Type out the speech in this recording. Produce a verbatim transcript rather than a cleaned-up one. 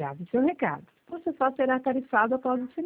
grave seu recado. Você só será tarifado após o